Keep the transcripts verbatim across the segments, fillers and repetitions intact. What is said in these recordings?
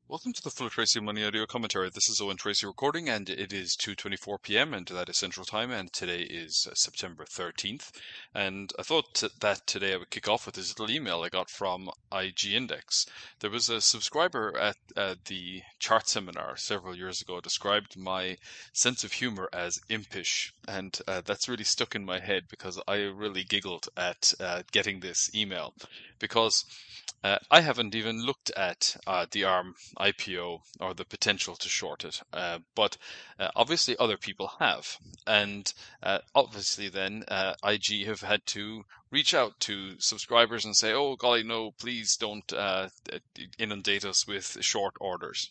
Welcome to the Full Tracy Money Audio Commentary. This is Owen Tracy recording, and it is two twenty-four p m, and that is Central Time, and today is uh, September thirteenth. And I thought t- that today I would kick off with this little email I got from I G Index. There was a subscriber at uh, the chart seminar several years ago described my sense of humor as impish, and uh, that's really stuck in my head because I really giggled at uh, getting this email because uh, I haven't even looked at uh, the ARM I P O or the potential to short it, uh, but uh, obviously other people have, and uh, obviously then uh, I G have had to reach out to subscribers and say, "Oh golly, no, please don't uh, inundate us with short orders."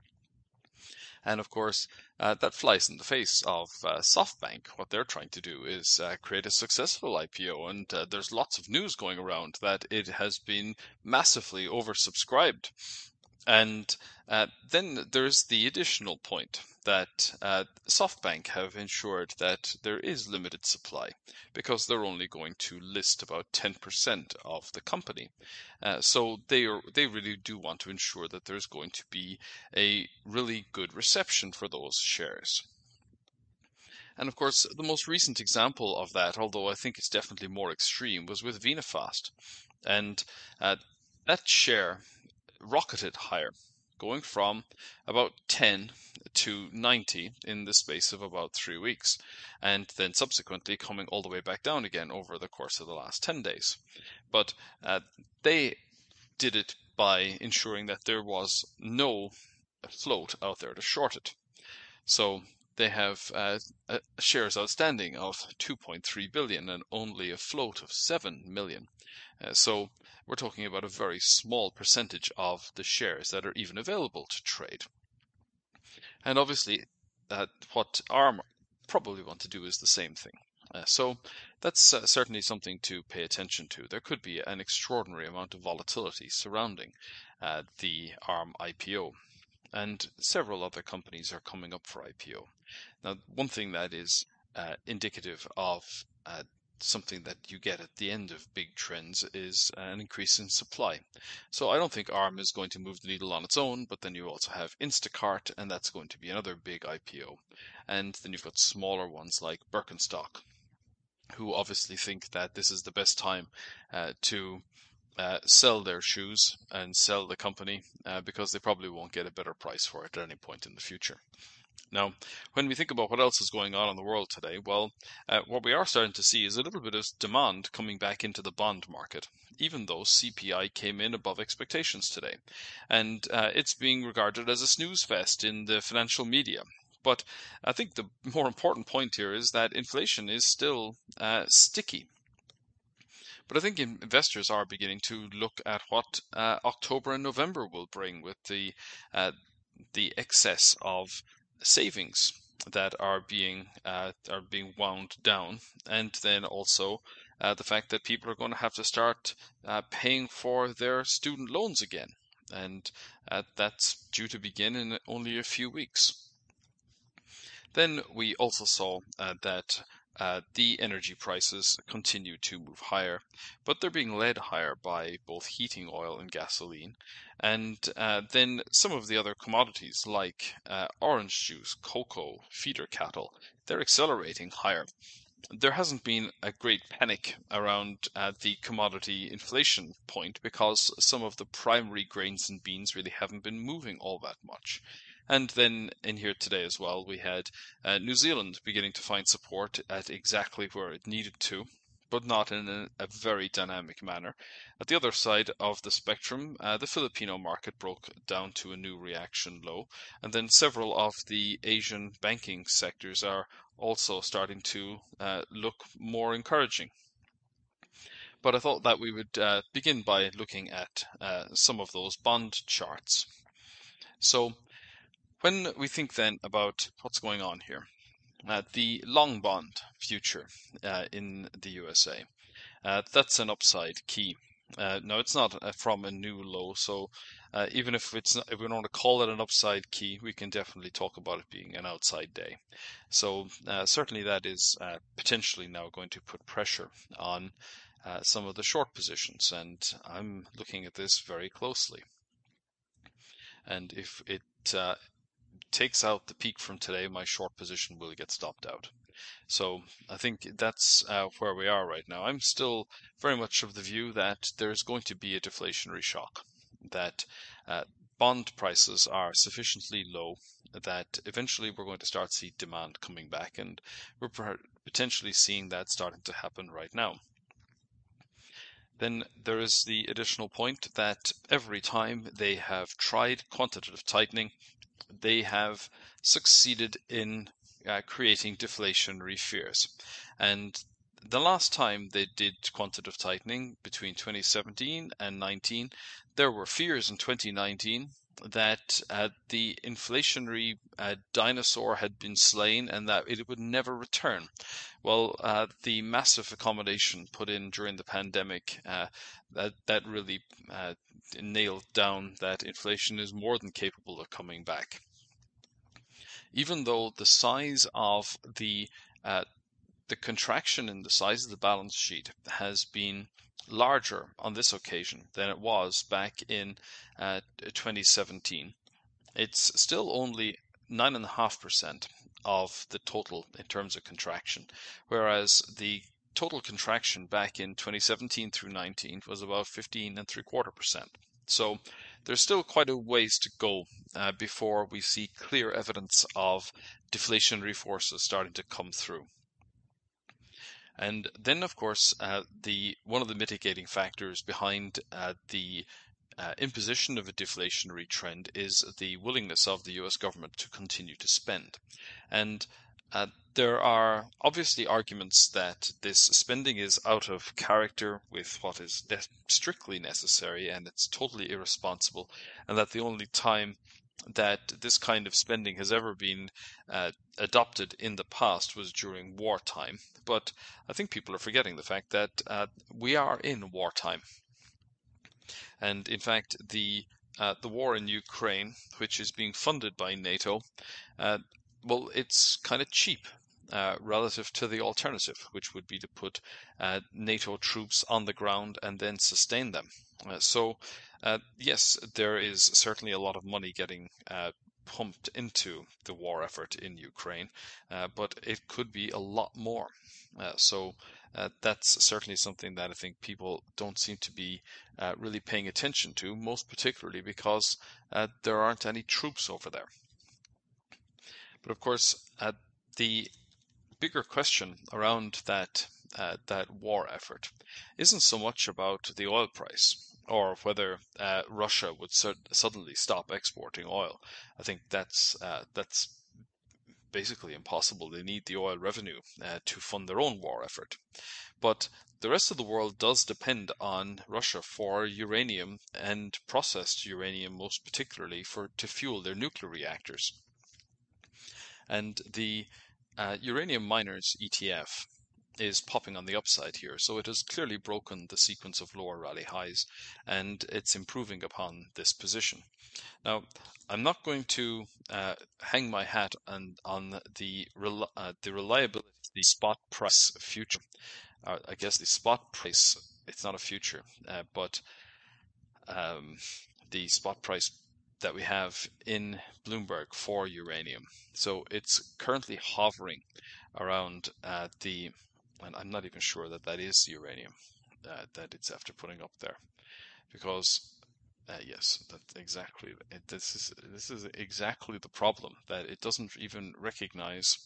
And of course, uh, that flies in the face of uh, SoftBank. What they're trying to do is uh, create a successful I P O, and uh, there's lots of news going around that it has been massively oversubscribed. And uh, then there's the additional point that uh, SoftBank have ensured that there is limited supply because they're only going to list about ten percent of the company. Uh, so they are, they really do want to ensure that there's going to be a really good reception for those shares. And of course, the most recent example of that, although I think it's definitely more extreme, was with VenaFast. And uh, that share rocketed higher, going from about ten to ninety in the space of about three weeks, and then subsequently coming all the way back down again over the course of the last ten days. But uh, they did it by ensuring that there was no float out there to short it. So they have uh, uh, shares outstanding of two point three billion and only a float of seven million. Uh, so we're talking about a very small percentage of the shares that are even available to trade. And obviously, uh, what ARM probably want to do is the same thing. Uh, so that's uh, certainly something to pay attention to. There could be an extraordinary amount of volatility surrounding uh, the ARM I P O, and several other companies are coming up for I P O. Now, one thing that is uh, indicative of uh, something that you get at the end of big trends is an increase in supply. So I don't think ARM is going to move the needle on its own, but then you also have Instacart, and that's going to be another big I P O. And then you've got smaller ones like Birkenstock, who obviously think that this is the best time uh, to uh, sell their shoes and sell the company uh, because they probably won't get a better price for it at any point in the future. Now, when we think about what else is going on in the world today, well, uh, what we are starting to see is a little bit of demand coming back into the bond market, even though C P I came in above expectations today. And uh, it's being regarded as a snooze fest in the financial media. But I think the more important point here is that inflation is still uh, sticky. But I think investors are beginning to look at what uh, October and November will bring with the uh, the excess of savings that are being uh, are being wound down, and then also uh, the fact that people are going to have to start uh, paying for their student loans again, and uh, that's due to begin in only a few weeks. Then we also saw uh, that uh, the energy prices continue to move higher, but they're being led higher by both heating oil and gasoline. And uh, then some of the other commodities like uh, orange juice, cocoa, feeder cattle, they're accelerating higher. There hasn't been a great panic around uh, the commodity inflation point because some of the primary grains and beans really haven't been moving all that much. And then in here today as well, we had uh, New Zealand beginning to find support at exactly where it needed to, but not in a, a very dynamic manner. At the other side of the spectrum, uh, the Filipino market broke down to a new reaction low, and then several of the Asian banking sectors are also starting to uh, look more encouraging. But I thought that we would uh, begin by looking at uh, some of those bond charts. So when we think then about what's going on here, uh, the long bond future uh, in the U S A, uh, that's an upside key. Uh, no, it's not uh, from a new low, so uh, even if it's not, if we don't want to call it an upside key, we can definitely talk about it being an outside day. So uh, certainly that is uh, potentially now going to put pressure on uh, some of the short positions, and I'm looking at this very closely. And if it uh, takes out the peak from today, my short position will get stopped out. So I think that's uh, where we are right now. I'm still very much of the view that there's going to be a deflationary shock, that uh, bond prices are sufficiently low that eventually we're going to start to see demand coming back, and we're potentially seeing that starting to happen right now. Then there is the additional point that every time they have tried quantitative tightening, they have succeeded in uh, creating deflationary fears. And the last time they did quantitative tightening between twenty seventeen and nineteen, there were fears in twenty nineteen that uh, the inflationary uh, dinosaur had been slain and that it would never return. Well, uh, the massive accommodation put in during the pandemic, uh, that that really uh, nailed down that inflation is more than capable of coming back. Even though the size of the uh, the contraction in the size of the balance sheet has been larger on this occasion than it was back in uh, twenty seventeen, it's still only nine point five percent of the total in terms of contraction, whereas the total contraction back in twenty seventeen through nineteen was about fifteen and three quarter percent. So there's still quite a ways to go uh, before we see clear evidence of deflationary forces starting to come through. And then, of course, uh, the one of the mitigating factors behind uh, the uh, imposition of a deflationary trend is the willingness of the U S government to continue to spend. And uh, there are obviously arguments that this spending is out of character with what is ne- strictly necessary, and it's totally irresponsible, and that the only time that this kind of spending has ever been uh, adopted in the past was during wartime. But I think people are forgetting the fact that uh, we are in wartime. And in fact, the uh, the war in Ukraine, which is being funded by NATO, uh, well, it's kind of cheap uh, relative to the alternative, which would be to put uh, NATO troops on the ground and then sustain them. Uh, so, uh, yes, there is certainly a lot of money getting uh, pumped into the war effort in Ukraine, uh, but it could be a lot more. Uh, so uh, that's certainly something that I think people don't seem to be uh, really paying attention to, most particularly because uh, there aren't any troops over there. But of course, uh, the bigger question around that uh, that war effort isn't so much about the oil price or whether uh, Russia would suddenly stop exporting oil. I think that's uh, that's basically impossible. They need the oil revenue uh, to fund their own war effort. But the rest of the world does depend on Russia for uranium and processed uranium, most particularly for to fuel their nuclear reactors. And the uh, uranium miners E T F is popping on the upside here. So it has clearly broken the sequence of lower rally highs, and it's improving upon this position. Now, I'm not going to uh, hang my hat on on the rel uh, the reliability of the spot price future. Uh, I guess the spot price, it's not a future, uh, but um, the spot price that we have in Bloomberg for uranium. So it's currently hovering around uh, the, and I'm not even sure that that is uranium uh, that it's after putting up there, because uh, yes, that's exactly it, this is this is exactly the problem, that it doesn't even recognize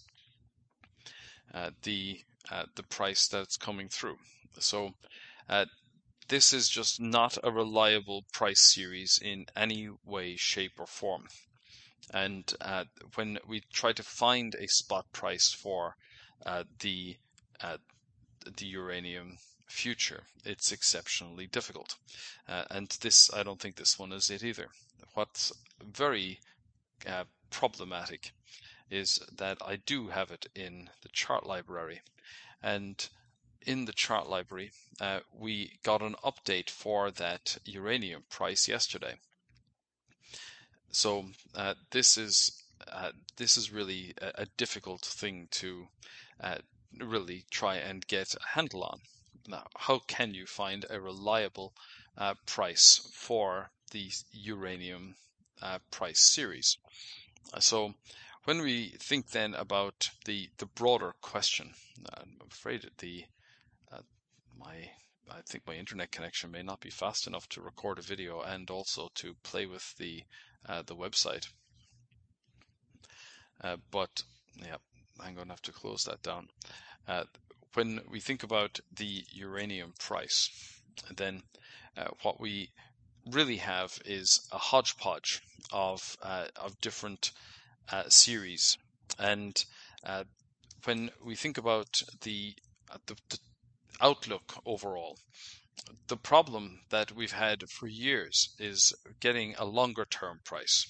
uh, the uh, the price that's coming through. So uh, this is just not a reliable price series in any way, shape, or form. And uh, when we try to find a spot price for uh, the uh, the uranium future, it's exceptionally difficult. Uh, and this, I don't think this one is it either. What's very uh, problematic is that I do have it in the chart library, and in the chart library, uh, we got an update for that uranium price yesterday. So uh, this is uh, this is really a, a difficult thing to uh, really try and get a handle on. Now, how can you find a reliable uh, price for the uranium uh, price series. So when we think then about the, the broader question, I'm afraid that the uh, my I think my internet connection may not be fast enough to record a video and also to play with the uh, the website. Uh, but yeah, I'm going to have to close that down. Uh, when we think about the uranium price, then uh, what we really have is a hodgepodge of uh, of different uh, series, and uh, when we think about the, uh, the the outlook overall, the problem that we've had for years is getting a longer term price.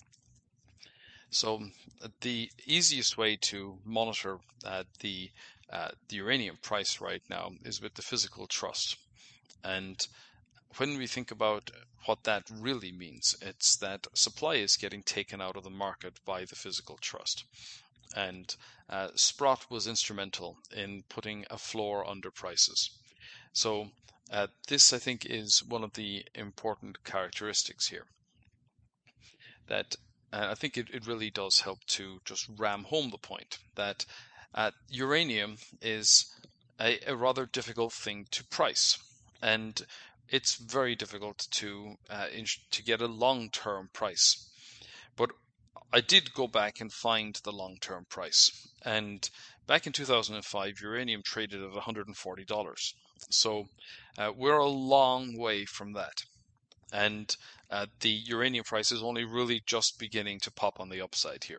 So the easiest way to monitor uh, the uh, the uranium price right now is with the physical trust. And when we think about what that really means, it's that supply is getting taken out of the market by the physical trust. And uh, Sprott was instrumental in putting a floor under prices. So uh, this, I think, is one of the important characteristics here. That uh, I think it, it really does help to just ram home the point that uh, uranium is a, a rather difficult thing to price, and it's very difficult to uh, to get a long-term price. But I did go back and find the long-term price, and back in two thousand five, uranium traded at one hundred forty dollars. So uh, we're a long way from that. And uh, the uranium price is only really just beginning to pop on the upside here.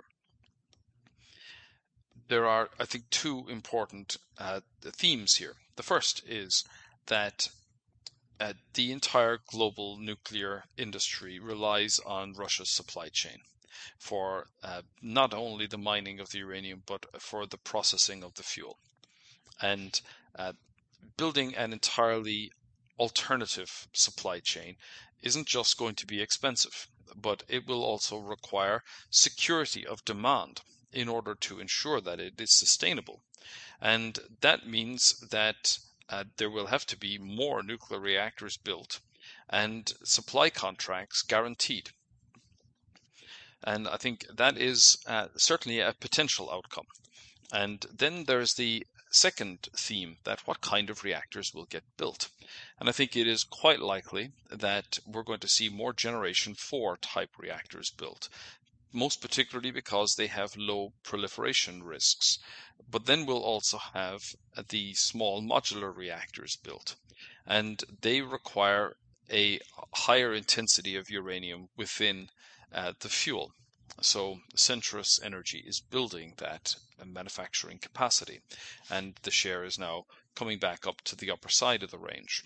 There are, I think, two important uh, themes here. The first is that uh, the entire global nuclear industry relies on Russia's supply chain for uh, not only the mining of the uranium, but for the processing of the fuel. And uh, building an entirely alternative supply chain isn't just going to be expensive, but it will also require security of demand in order to ensure that it is sustainable. And that means that uh, there will have to be more nuclear reactors built and supply contracts guaranteed. And I think that is uh, certainly a potential outcome. And then there's the second theme, that what kind of reactors will get built. And I think it is quite likely that we're going to see more generation four type reactors built, most particularly because they have low proliferation risks. But then we'll also have the small modular reactors built, and they require a higher intensity of uranium within uh, the fuel. So Centrus Energy is building that manufacturing capacity, and the share is now coming back up to the upper side of the range.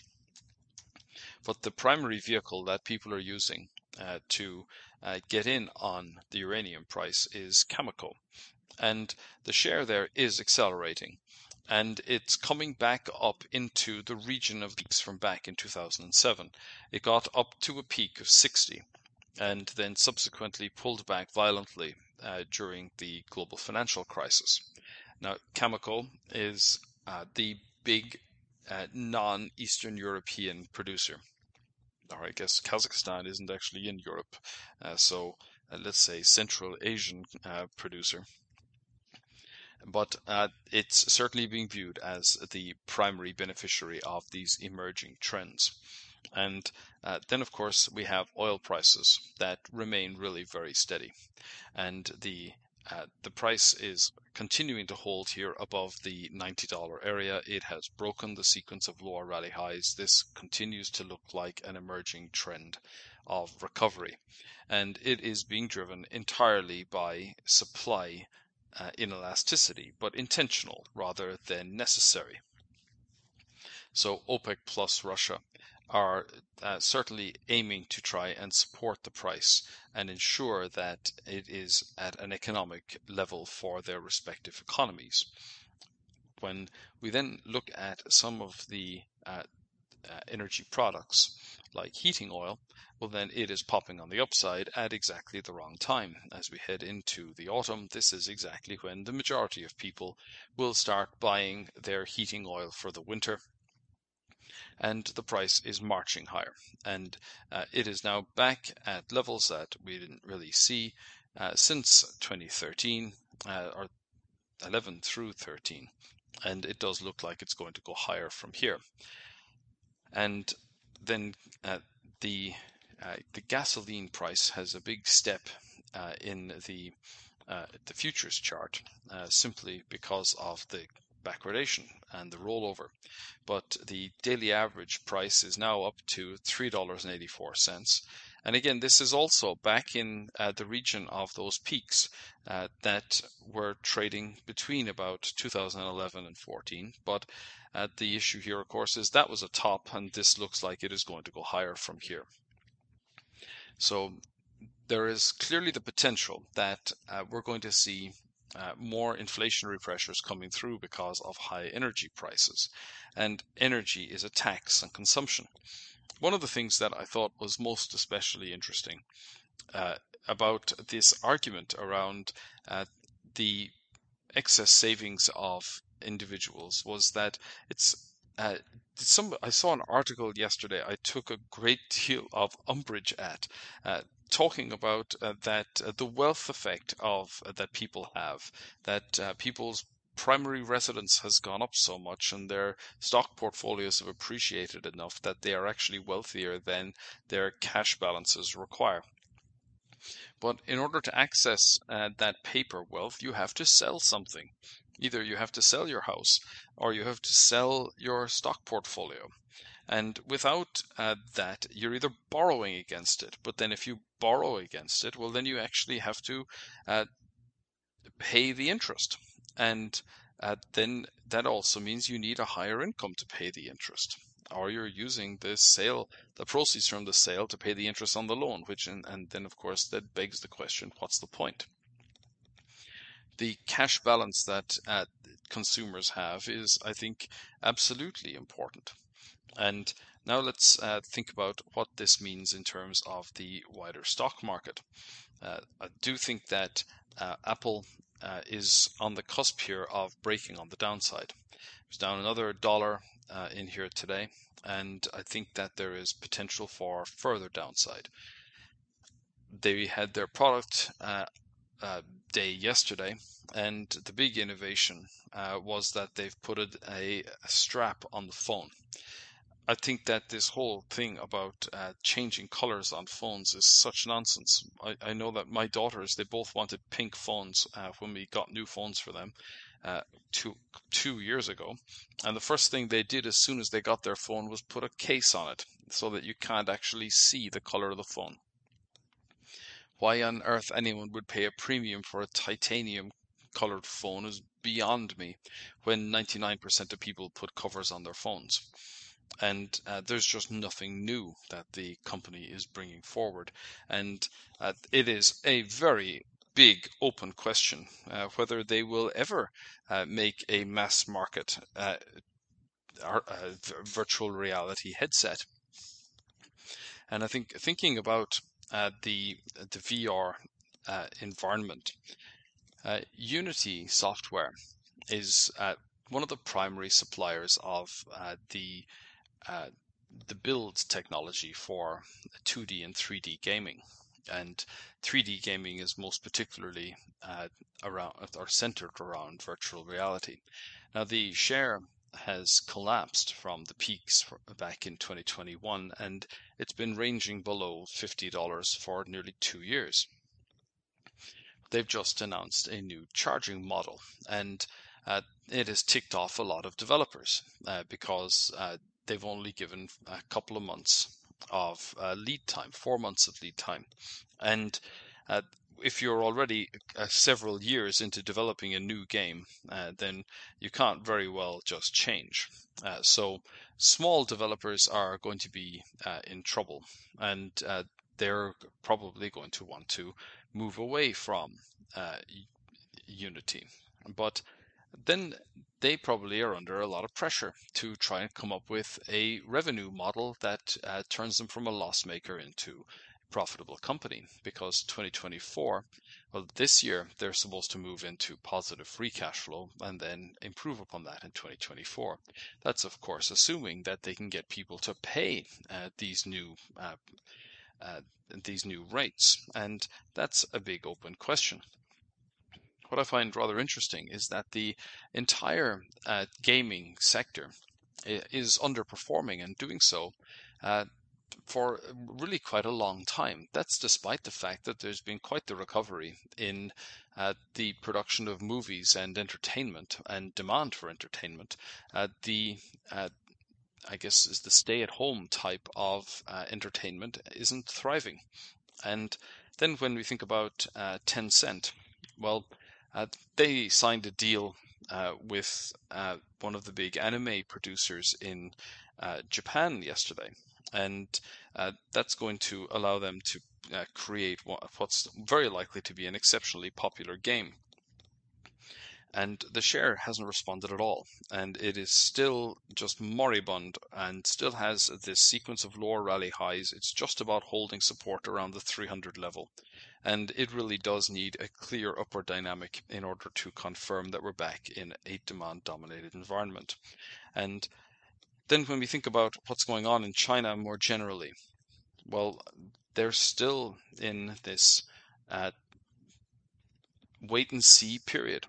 But the primary vehicle that people are using uh, to uh, get in on the uranium price is Cameco, and the share there is accelerating, and it's coming back up into the region of peaks from back in two thousand seven. It got up to a peak of sixty, and then subsequently pulled back violently uh, during the global financial crisis. Now, Cameco is uh, the big uh, non-Eastern European producer. Or I guess Kazakhstan isn't actually in Europe, uh, so uh, let's say Central Asian uh, producer. But uh, it's certainly being viewed as the primary beneficiary of these emerging trends. And uh, then, of course, we have oil prices that remain really very steady. And the uh, the price is continuing to hold here above the ninety dollar area. It has broken the sequence of lower rally highs. This continues to look like an emerging trend of recovery. And it is being driven entirely by supply uh, inelasticity, but intentional rather than necessary. So OPEC plus Russia are uh, certainly aiming to try and support the price and ensure that it is at an economic level for their respective economies. When we then look at some of the uh, uh, energy products like heating oil, well then it is popping on the upside at exactly the wrong time. As we head into the autumn, this is exactly when the majority of people will start buying their heating oil for the winter. and the price is marching higher. And uh, it is now back at levels that we didn't really see uh, since twenty thirteen, uh, or eleven through thirteen. And it does look like it's going to go higher from here. And then uh, the uh, the gasoline price has a big step uh, in the uh, the futures chart, uh, simply because of the backwardation and the rollover. But the daily average price is now up to three dollars and eighty-four cents. And again, this is also back in uh, the region of those peaks uh, that were trading between about two thousand eleven and fourteen. But uh, the issue here, of course, is that was a top, and this looks like it is going to go higher from here. So there is clearly the potential that uh, we're going to see uh, more inflationary pressures coming through because of high energy prices. And energy is a tax on consumption. One of the things that I thought was most especially interesting uh, about this argument around uh, the excess savings of individuals was that it's uh, some. I saw an article yesterday I took a great deal of umbrage at, uh, talking about uh, that uh, the wealth effect of uh, that people have, that uh, people's primary residence has gone up so much and their stock portfolios have appreciated enough that they are actually wealthier than their cash balances require. But in order to access uh, that paper wealth, you have to sell something. Either you have to sell your house or you have to sell your stock portfolio. And without uh, that, you're either borrowing against it. But then if you borrow against it, well, then you actually have to uh, pay the interest. And uh, then that also means you need a higher income to pay the interest. Or you're using the sale, the proceeds from the sale to pay the interest on the loan, which, and, and then of course that begs the question, what's the point? The cash balance that uh, consumers have is, I think, absolutely important. And now let's uh, think about what this means in terms of the wider stock market. Uh, I do think that uh, Apple uh, is on the cusp here of breaking on the downside. It's down another dollar uh, in here today, and I think that there is potential for further downside. They had their product uh, uh, day yesterday, and the big innovation uh, was that they've put a, a strap on the phone. I think that this whole thing about uh, changing colors on phones is such nonsense. I, I know that my daughters, they both wanted pink phones uh, when we got new phones for them uh, two, two years ago. And the first thing they did as soon as they got their phone was put a case on it so that you can't actually see the color of the phone. Why on earth anyone would pay a premium for a titanium colored phone is beyond me, when ninety-nine percent of people put covers on their phones. And uh, there's just nothing new that the company is bringing forward. And uh, it is a very big open question uh, whether they will ever uh, make a mass market uh, uh, virtual reality headset. And I think thinking about uh, the, the V R uh, environment, uh, Unity software is uh, one of the primary suppliers of uh, the Uh, the build technology for two D and three D gaming. And three D gaming is most particularly uh, around or centered around virtual reality. Now the share has collapsed from the peaks for, back in twenty twenty-one, and it's been ranging below fifty dollars for nearly two years. They've just announced a new charging model, and uh, it has ticked off a lot of developers uh, because uh, they've only given a couple of months of uh, lead time, four months of lead time. And uh, if you're already uh, several years into developing a new game, uh, then you can't very well just change. Uh, so small developers are going to be uh, in trouble, and uh, they're probably going to want to move away from uh, Unity. But then they probably are under a lot of pressure to try and come up with a revenue model that uh, turns them from a loss maker into profitable company, because twenty twenty-four, well, this year they're supposed to move into positive free cash flow and then improve upon that in twenty twenty-four. That's of course assuming that they can get people to pay uh, these new uh, uh, these new rates, and that's a big open question. What I find rather interesting is that the entire uh, gaming sector is underperforming, and doing so uh, for really quite a long time. That's despite the fact that there's been quite the recovery in uh, the production of movies and entertainment and demand for entertainment. Uh, the uh, I guess is the stay-at-home type of uh, entertainment isn't thriving. And then when we think about uh, Tencent, well, uh, they signed a deal uh, with uh, one of the big anime producers in uh, Japan yesterday, and uh, that's going to allow them to uh, create what's very likely to be an exceptionally popular game. And the share hasn't responded at all, and it is still just moribund and still has this sequence of lower rally highs. It's just about holding support around the three hundred level, and it really does need a clear upward dynamic in order to confirm that we're back in a demand dominated environment. And then when we think about what's going on in China more generally, well, they're still in this uh, wait and see period.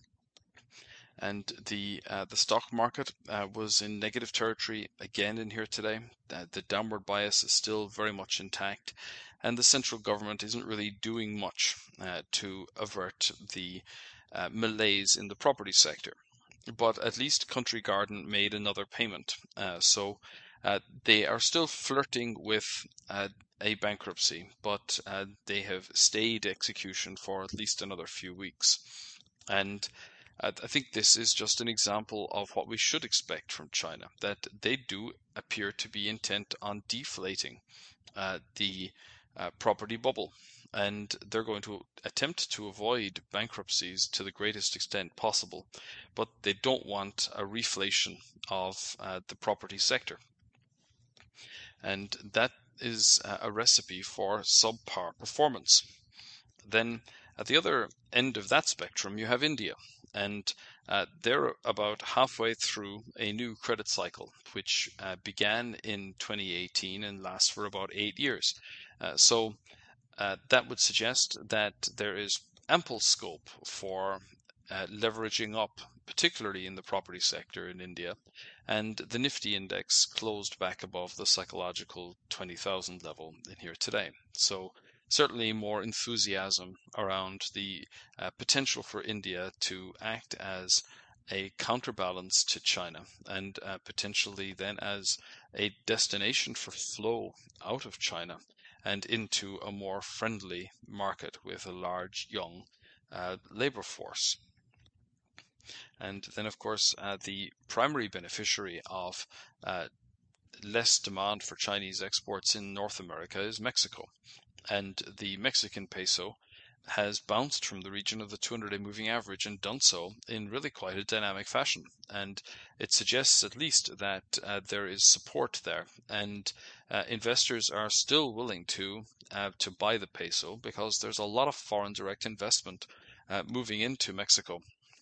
And the uh, the stock market uh, was in negative territory again in here today. Uh, the downward bias is still very much intact, and the central government isn't really doing much uh, to avert the uh, malaise in the property sector. But at least Country Garden made another payment, uh, so uh, they are still flirting with uh, a bankruptcy, but uh, they have stayed execution for at least another few weeks. And I think this is just an example of what we should expect from China, that they do appear to be intent on deflating uh, the uh, property bubble, and they're going to attempt to avoid bankruptcies to the greatest extent possible, but they don't want a reflation of uh, the property sector. And that is a recipe for subpar performance. Then at the other end of that spectrum, you have India. And uh, they're about halfway through a new credit cycle, which uh, began in twenty eighteen and lasts for about eight years. Uh, so uh, that would suggest that there is ample scope for uh, leveraging up, particularly in the property sector in India. And the Nifty index closed back above the psychological twenty thousand level in here today. So certainly more enthusiasm around the uh, potential for India to act as a counterbalance to China, and uh, potentially then as a destination for flow out of China and into a more friendly market with a large young uh, labor force. And then of course uh, the primary beneficiary of uh, less demand for Chinese exports in North America is Mexico. And the Mexican peso has bounced from the region of the two hundred day moving average and done so in really quite a dynamic fashion. And it suggests at least that uh, there is support there, and uh, investors are still willing to uh, to buy the peso because there's a lot of foreign direct investment uh, moving into Mexico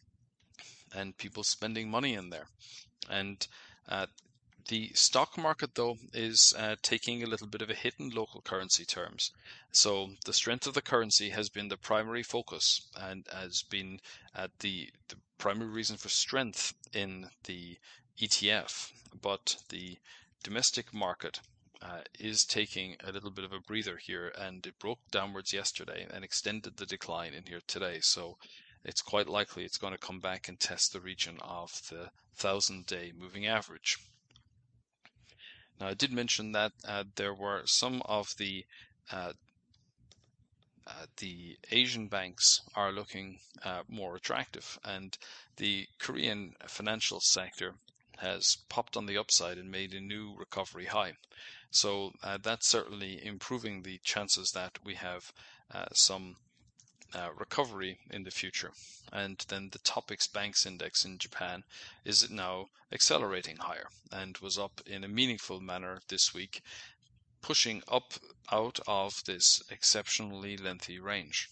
and people spending money in there. And uh, the stock market, though, is uh, taking a little bit of a hit in local currency terms. So the strength of the currency has been the primary focus and has been uh, the, the primary reason for strength in the E T F. But the domestic market uh, is taking a little bit of a breather here, and it broke downwards yesterday and extended the decline in here today. So it's quite likely it's going to come back and test the region of the thousand day moving average. Now, I did mention that uh, there were some of the uh, uh, the Asian banks are looking uh, more attractive, and the Korean financial sector has popped on the upside and made a new recovery high. So uh, that's certainly improving the chances that we have uh, some Uh, recovery in the future. And then the Topix Banks Index in Japan is now accelerating higher and was up in a meaningful manner this week, pushing up out of this exceptionally lengthy range.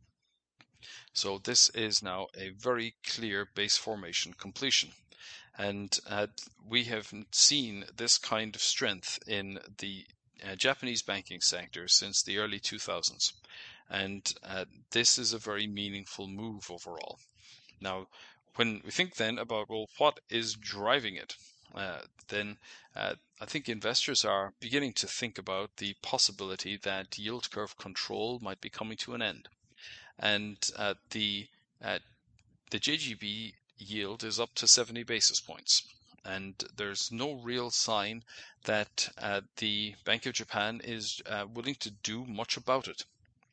So this is now a very clear base formation completion. And uh, we have seen this kind of strength in the uh, Japanese banking sector since the early two thousands. And uh, this is a very meaningful move overall. Now, when we think then about, well, what is driving it? Uh, then uh, I think investors are beginning to think about the possibility that yield curve control might be coming to an end. And uh, the uh, the J G B yield is up to seventy basis points. And there's no real sign that uh, the Bank of Japan is uh, willing to do much about it.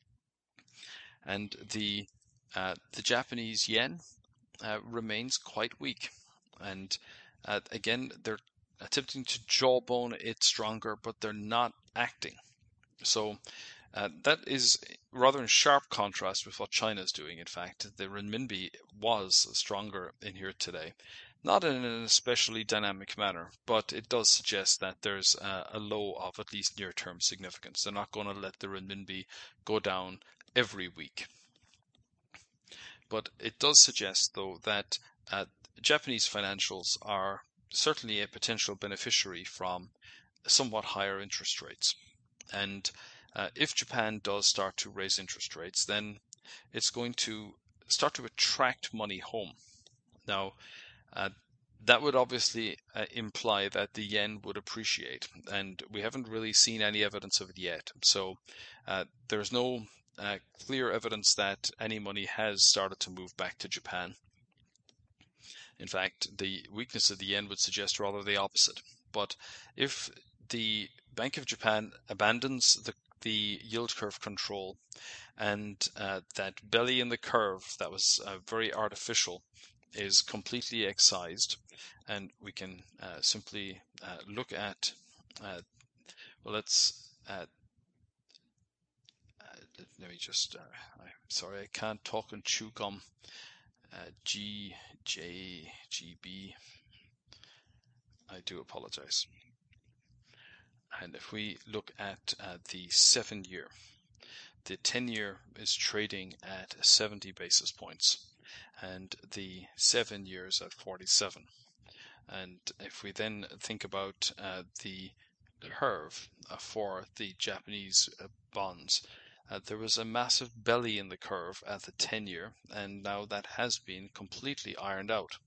And the uh, the Japanese yen uh, remains quite weak. And uh, again, they're attempting to jawbone it stronger, but they're not acting. So uh, that is rather in sharp contrast with what China is doing. In fact, the renminbi was stronger in here today. Not in an especially dynamic manner, but it does suggest that there's a, a low of at least near-term significance. They're not going to let the renminbi go down every week. But it does suggest, though, that uh, Japanese financials are certainly a potential beneficiary from somewhat higher interest rates. And uh, if Japan does start to raise interest rates, then it's going to start to attract money home. Now, uh, that would obviously uh, imply that the yen would appreciate, and we haven't really seen any evidence of it yet. So uh, there's no uh, clear evidence that any money has started to move back to Japan. In fact, the weakness of the yen would suggest rather the opposite. But if the Bank of Japan abandons the, the yield curve control and uh, that belly in the curve that was uh, very artificial is completely excised, and we can uh, simply uh, look at, uh, well, let's, uh, uh, let me just, uh, I'm sorry, I can't talk and chew gum. Uh, G, J, G, B. I do apologize. And if we look at uh, the seven year, the ten year is trading at seventy basis points, and the seven years at forty-seven. And if we then think about uh, the curve uh, for the Japanese uh, bonds, uh, there was a massive belly in the curve at the ten year, and now that has been completely ironed out.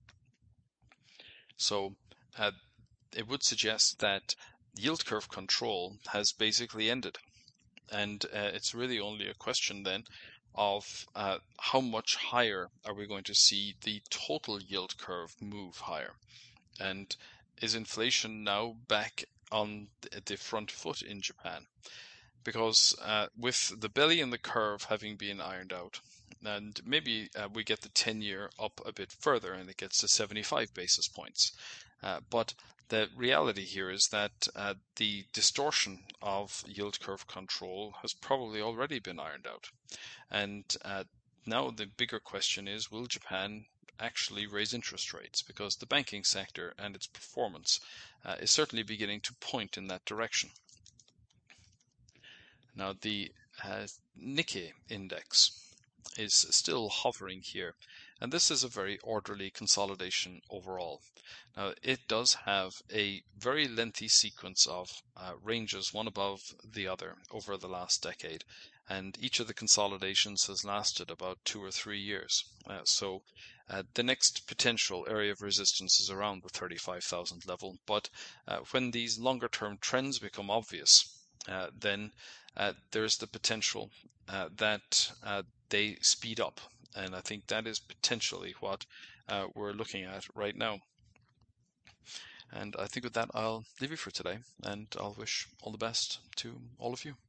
So uh, it would suggest that yield curve control has basically ended. And uh, it's really only a question then of uh, how much higher are we going to see the total yield curve move higher? And is inflation now back on the front foot in Japan? Because uh, with the belly in the curve having been ironed out, and maybe uh, we get the ten year up a bit further and it gets to seventy-five basis points. Uh, but the reality here is that uh, the distortion of yield curve control has probably already been ironed out. And uh, now the bigger question is, will Japan actually raise interest rates? Because the banking sector and its performance uh, is certainly beginning to point in that direction. Now the uh, Nikkei index is still hovering here, and this is a very orderly consolidation overall. Now it does have a very lengthy sequence of uh, ranges, one above the other, over the last decade, and each of the consolidations has lasted about two or three years. Uh, so uh, the next potential area of resistance is around the thirty-five thousand level, but uh, when these longer term trends become obvious, uh, then uh, there's the potential uh, that uh, they speed up. And I think that is potentially what uh, we're looking at right now. And I think with that, I'll leave you for today, and I'll wish all the best to all of you.